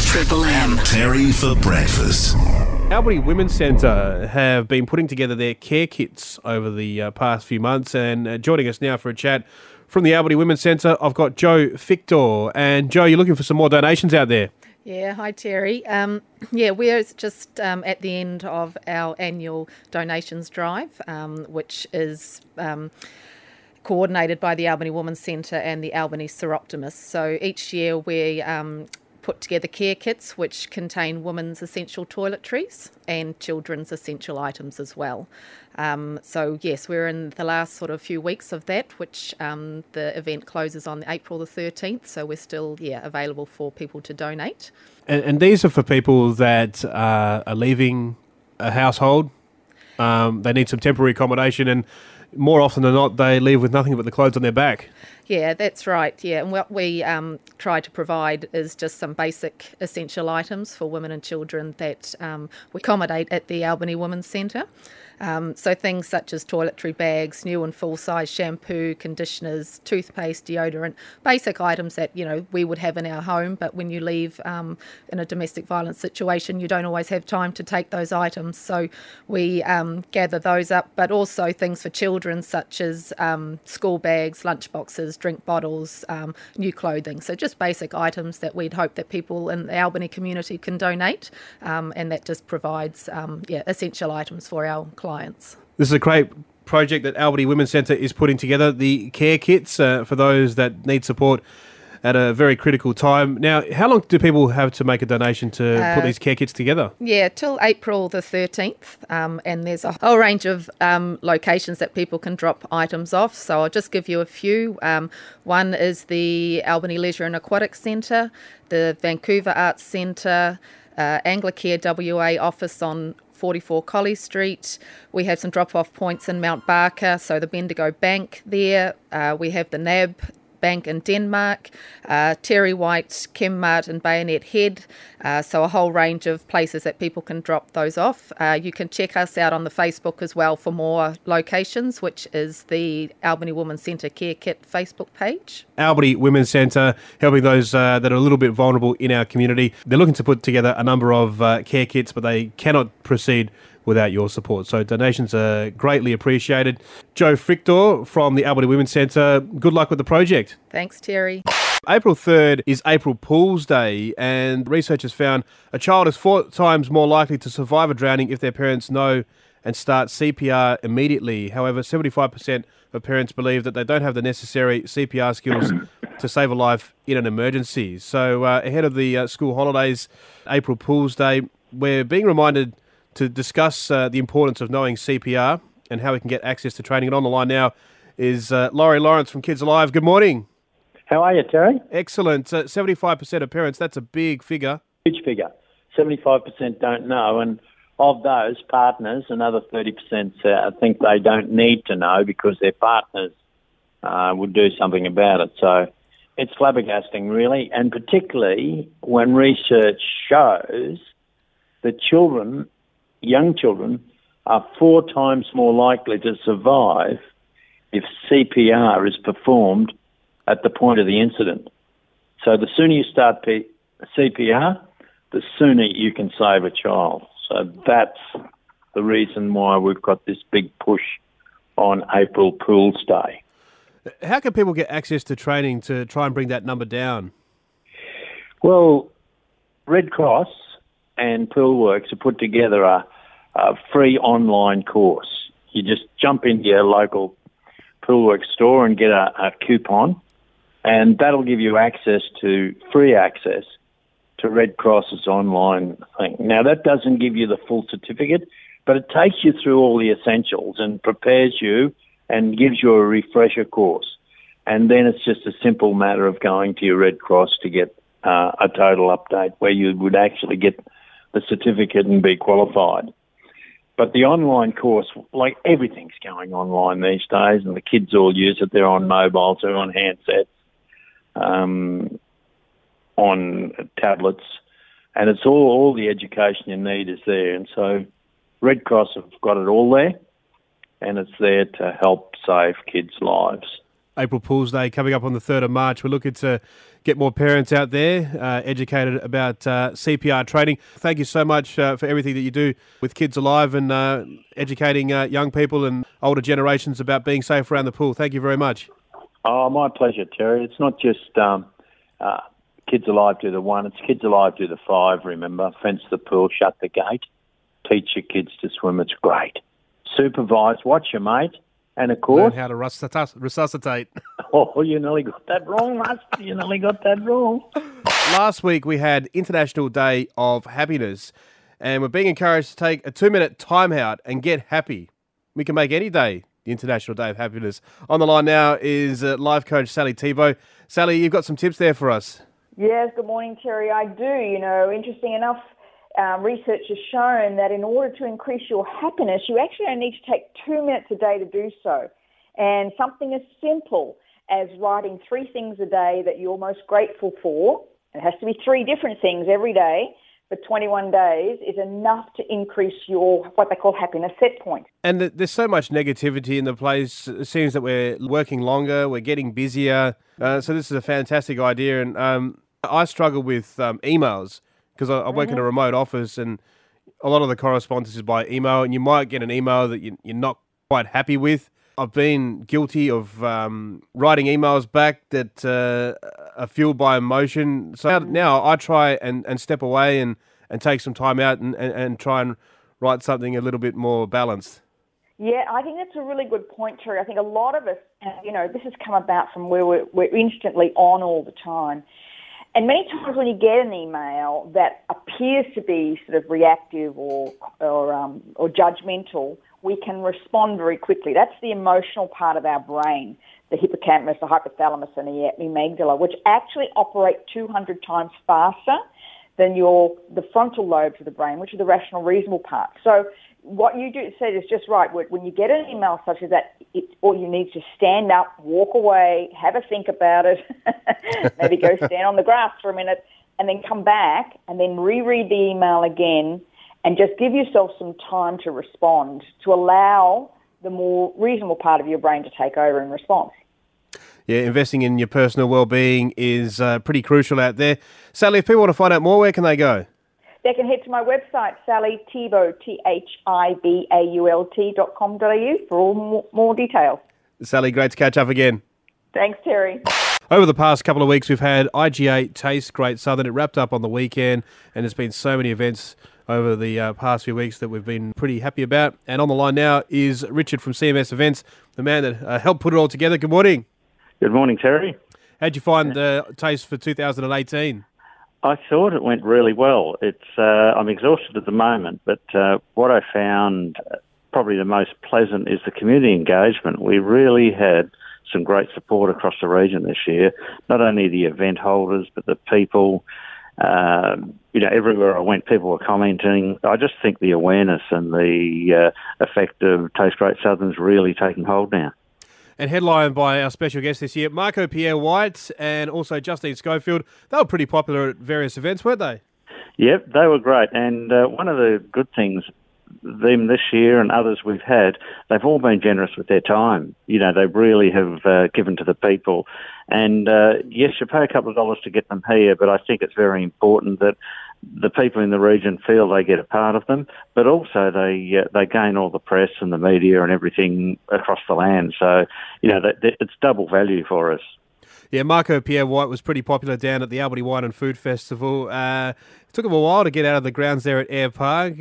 Triple M. Terry for breakfast. Albany Women's Centre have been putting together their care kits over the past few months, and joining us now for a chat from the Albany Women's Centre, I've got Jo Fictor. And Jo, you're looking for some more donations out there. Yeah, hi Terry. We're just at the end of our annual donations drive, which is coordinated by the Albany Women's Centre and the Albany Seroptimists. So each year we put together care kits which contain women's essential toiletries and children's essential items as well. So yes, we're in the last sort of few weeks of that, which the event closes on April the 13th. So we're still available for people to donate. And these are for people that are leaving a household. They need some temporary accommodation, and more often than not, they leave with nothing but the clothes on their back. Yeah, that's right. Yeah, and what we try to provide is just some basic essential items for women and children that we accommodate at the Albany Women's Centre. So things such as toiletry bags, new and full-size shampoo, conditioners, toothpaste, deodorant, basic items that, we would have in our home, but when you leave in a domestic violence situation, you don't always have time to take those items. So we gather those up, but also things for children such as school bags, lunch boxes, drink bottles, new clothing. So just basic items that we'd hope that people in the Albany community can donate, and that just provides essential items for our clients. This is a great project that Albany Women's Centre is putting together, the care kits for those that need support at a very critical time. Now, how long do people have to make a donation to put these care kits together? Yeah, till April the 13th, and there's a whole range of locations that people can drop items off. So I'll just give you a few. One is the Albany Leisure and Aquatic Centre, the Vancouver Arts Centre, Anglicare WA office on 44 Colley Street. We have some drop-off points in Mount Barker, so the Bendigo Bank there. We have the NAB Bank in Denmark, Terry White, Chemmart and Bayonet Head, so a whole range of places that people can drop those off. You can check us out on the Facebook as well for more locations, which is the Albany Women's Centre Care Kit Facebook page. Albany Women's Centre helping those that are a little bit vulnerable in our community. They're looking to put together a number of care kits, but they cannot proceed without your support. So donations are greatly appreciated. Jo Fictor from the Albany Women's Centre, good luck with the project. Thanks, Terry. April 3rd is April Fool's Day, and researchers found a child is 4 times more likely to survive a drowning if their parents know and start CPR immediately. However, 75% of parents believe that they don't have the necessary CPR skills to save a life in an emergency. So ahead of the school holidays, April Fool's Day, we're being reminded to discuss the importance of knowing CPR and how we can get access to training. And on the line now is Laurie Lawrence from Kids Alive. Good morning. How are you, Terry? Excellent. 75% of parents, that's a big figure. Huge figure. 75% don't know, and of those, partners, another 30% think they don't need to know because their partners would do something about it. So it's flabbergasting, really, and particularly when research shows that young children are 4 times more likely to survive if CPR is performed at the point of the incident. So the sooner you start CPR, the sooner you can save a child. So that's the reason why we've got this big push on April Fool's Day. How can people get access to training to try and bring that number down? Well, Red Cross and Poolworks have put together a free online course. You just jump into your local Poolworks store and get a coupon, and that'll give you free access to Red Cross's online thing. Now, that doesn't give you the full certificate, but it takes you through all the essentials and prepares you and gives you a refresher course. And then it's just a simple matter of going to your Red Cross to get a total update where you would actually get the certificate and be qualified. But the online course, like everything's going online these days, and the kids all use it. They're on mobiles, they're on handsets, on tablets, and it's all the education you need is there. And so Red Cross have got it all there, and it's there to help save kids' lives. April Fool's Day coming up on the 3rd of March. We're looking to get more parents out there educated about CPR training. Thank you so much for everything that you do with Kids Alive and educating young people and older generations about being safe around the pool. Thank you very much. Oh, my pleasure, Terry. It's not just Kids Alive do the 1, it's Kids Alive do the 5, remember. Fence the pool, shut the gate, teach your kids to swim. It's great. Supervise, watch your mate, and of course... Learn how to resuscitate. Oh, you nearly got that wrong, Rust. You nearly got that wrong. Last week we had International Day of Happiness, and we're being encouraged to take a 2-minute time out and get happy. We can make any day the International Day of Happiness. On the line now is life coach Sally Thibault. Sally, you've got some tips there for us. Yes, good morning, Terry. I do. Interesting enough, research has shown that in order to increase your happiness, you actually only need to take 2 minutes a day to do so. And something as simple as writing 3 things a day that you're most grateful for, it has to be 3 different things every day for 21 days, is enough to increase your, what they call happiness set point. And there's so much negativity in the place. It seems that we're working longer, we're getting busier. So this is a fantastic idea. And I struggle with emails because I work in a remote office, and a lot of the correspondence is by email, and you might get an email that you're not quite happy with. I've been guilty of writing emails back that are fueled by emotion. So now I try and step away and take some time out and try and write something a little bit more balanced. Yeah, I think that's a really good point, Terry. I think a lot of us, this has come about from where we're instantly on all the time. And many times when you get an email that appears to be sort of reactive or judgmental, we can respond very quickly. That's the emotional part of our brain, the hippocampus, the hypothalamus, and the amygdala, which actually operate 200 times faster than the frontal lobes of the brain, which are the rational, reasonable part. So what you said is just right. When you get an email such as that, all you need to stand up, walk away, have a think about it, maybe go stand on the grass for a minute, and then come back and then reread the email again and just give yourself some time to respond, to allow the more reasonable part of your brain to take over in response. Yeah, investing in your personal well-being is pretty crucial out there. Sally, if people want to find out more, where can they go? They can head to my website, sallythibault, THIBAULT.com.au for all more details. Sally, great to catch up again. Thanks, Terry. Over the past couple of weeks, we've had IGA Taste Great Southern. It wrapped up on the weekend, and there's been so many events over the past few weeks that we've been pretty happy about. And on the line now is Richard from CMS Events, the man that helped put it all together. Good morning. Good morning, Terry. How'd you find the Taste for 2018? I thought it went really well. I'm exhausted at the moment, but what I found probably the most pleasant is the community engagement. We really had some great support across the region this year, not only the event holders, but the people. Everywhere I went, people were commenting. I just think the awareness and the effect of Taste Great Southern's really taking hold now. And headlined by our special guest this year, Marco Pierre-White and also Justine Schofield. They were pretty popular at various events, weren't they? Yep, they were great. And one of the good things, them this year and others we've had, they've all been generous with their time. They really have given to the people. And yes, you pay a couple of dollars to get them here, but I think it's very important that the people in the region feel they get a part of them, but also they gain all the press and the media and everything across the land. So, it's double value for us. Yeah, Marco Pierre-White was pretty popular down at the Albany Wine and Food Festival. It took him a while to get out of the grounds there at Air Park,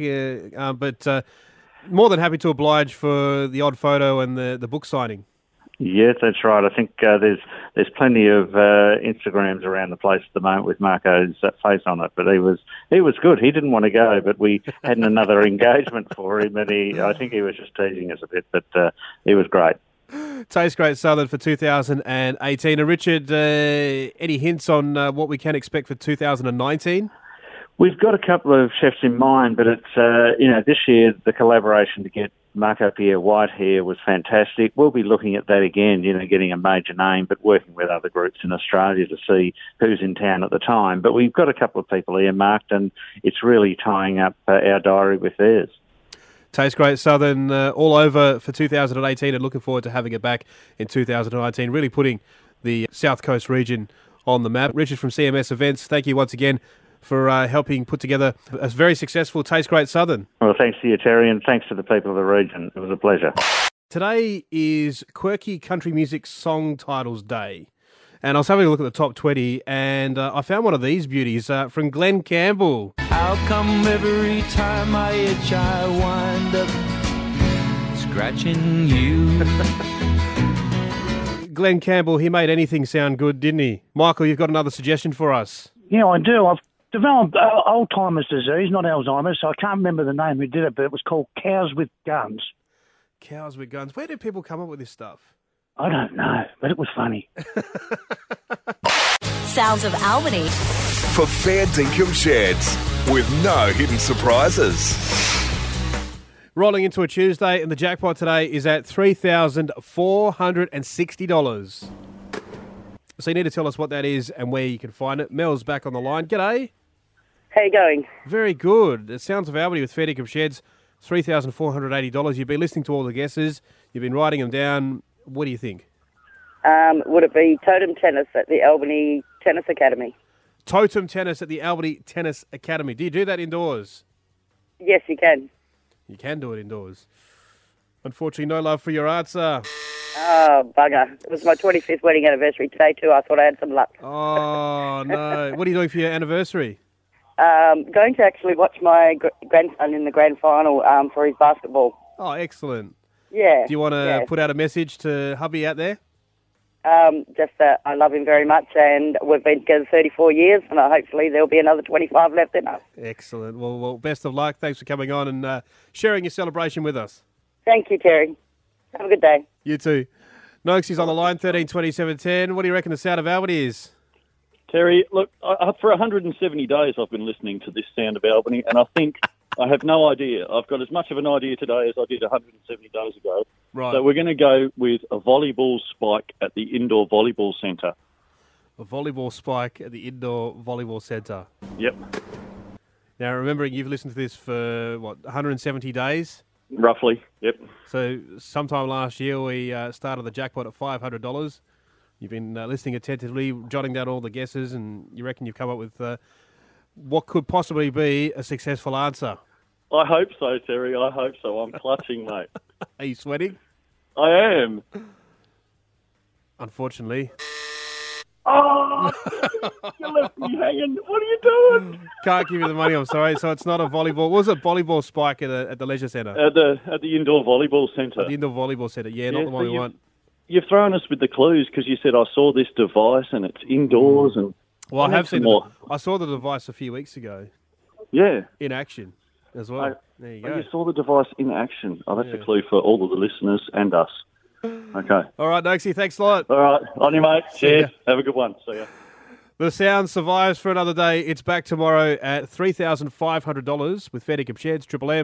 but more than happy to oblige for the odd photo and the book signing. Yes, that's right. I think there's plenty of Instagrams around the place at the moment with Marco's face on it, but he was good. He didn't want to go, but we had another engagement for him, and I think he was just teasing us a bit, but he was great. Taste Great Southern for 2018. And Richard, any hints on what we can expect for 2019? We've got a couple of chefs in mind, but it's this year the collaboration to get Marco Pierre-White here was fantastic. We'll be looking at that again, getting a major name, but working with other groups in Australia to see who's in town at the time. But we've got a couple of people earmarked, and it's really tying up our diary with theirs. Tastes Great Southern all over for 2018 and looking forward to having it back in 2019, really putting the South Coast region on the map. Richard from CMS Events, thank you once again for helping put together a very successful Tastes Great Southern. Well, thanks to you, Terry, and thanks to the people of the region. It was a pleasure. Today is Quirky Country Music Song Titles Day. And I was having a look at the top 20 and I found one of these beauties from Glenn Campbell. How come every time I itch I wind up scratching you? Glenn Campbell, he made anything sound good, didn't he? Michael, you've got another suggestion for us. Yeah, I do. I've developed Alzheimer's disease, not Alzheimer's, so I can't remember the name who did it, but it was called Cows with Guns. Cows with Guns. Where do people come up with this stuff? I don't know, but it was funny. Sounds of Albany. For fair dinkum sheds with no hidden surprises. Rolling into a Tuesday, and the jackpot today is at $3,460. So you need to tell us what that is and where you can find it. Mel's back on the line. G'day. How you going? Very good. It Sounds of Albany with Fair Dinkum Sheds, $3,480. You've been listening to all the guesses. You've been writing them down. What do you think? Would it be Totem Tennis at the Albany Tennis Academy? Totem Tennis at the Albany Tennis Academy. Do you do that indoors? Yes, you can. You can do it indoors. Unfortunately, no love for your answer. Oh, bugger. It was my 25th wedding anniversary today too. I thought I had some luck. Oh, no. What are you doing for your anniversary? Going to actually watch my grandson in the grand final for his basketball. Oh, excellent. Yeah. Do you want to put out a message to hubby out there? Just that I love him very much, and we've been together 34 years, and hopefully there'll be another 25 left in us. Excellent. Well, best of luck. Thanks for coming on and sharing your celebration with us. Thank you, Terry. Have a good day. You too. Noakes on the line, 132710. What do you reckon the Sound of Albany is? Terry, look, for 170 days I've been listening to this Sound of Albany, and I think I have no idea. I've got as much of an idea today as I did 170 days ago. Right. So we're going to go with a volleyball spike at the Indoor Volleyball Centre. A volleyball spike at the Indoor Volleyball Centre. Yep. Now, remembering you've listened to this for, 170 days? Roughly, yep. So sometime last year we started the jackpot at $500. You've been listening attentively, jotting down all the guesses, and you reckon you've come up with what could possibly be a successful answer. I hope so, Terry. I hope so. I'm clutching, mate. Are you sweating? I am. Unfortunately. Oh, you left me hanging. What are you doing? Can't give you the money, I'm sorry. So it's not a volleyball. Was it volleyball spike at the leisure centre? At the Indoor Volleyball Centre. At the Indoor Volleyball Centre, not the one we want. You've thrown us with the clues because you said I saw this device and it's indoors and... Well, I have seen it. I saw the device a few weeks ago. Yeah. In action as well. There you go. You saw the device in action. Oh, that's a clue for all of the listeners and us. Okay. All right, Noakesy, thanks a lot. All right. On you, mate. Cheers. Have a good one. See ya. The sound survives for another day. It's back tomorrow at $3,500 with Fair Dinkum Sheds, Triple M.